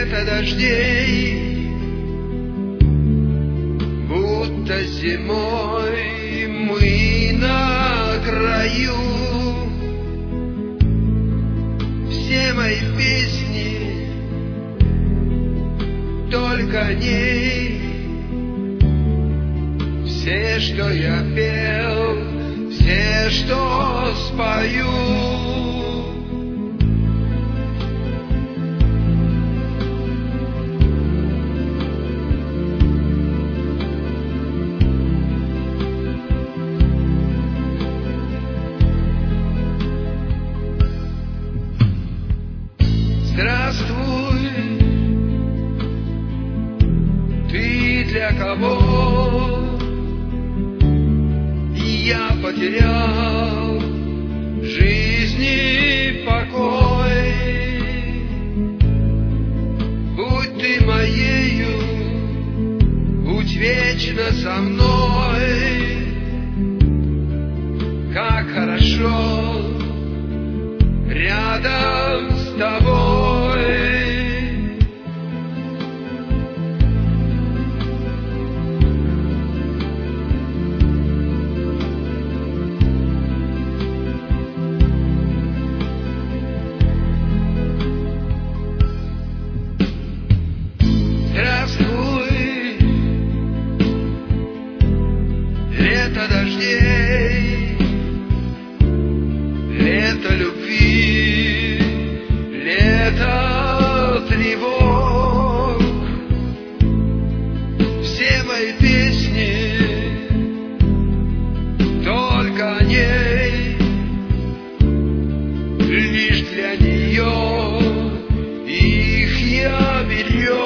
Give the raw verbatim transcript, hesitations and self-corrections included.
лето дождей, будто зимой мы на краю. Все мои песни только о ней, все, что я пел, все, что спою. Здравствуй, ты для кого? Я потерял в жизни покой. Будь ты моею, будь вечно со мной. Как хорошо рядом с тобой. Здравствуй, лето дождей, лето любви, лето тревог. Все мои песни только о ней, лишь для нее их я берег.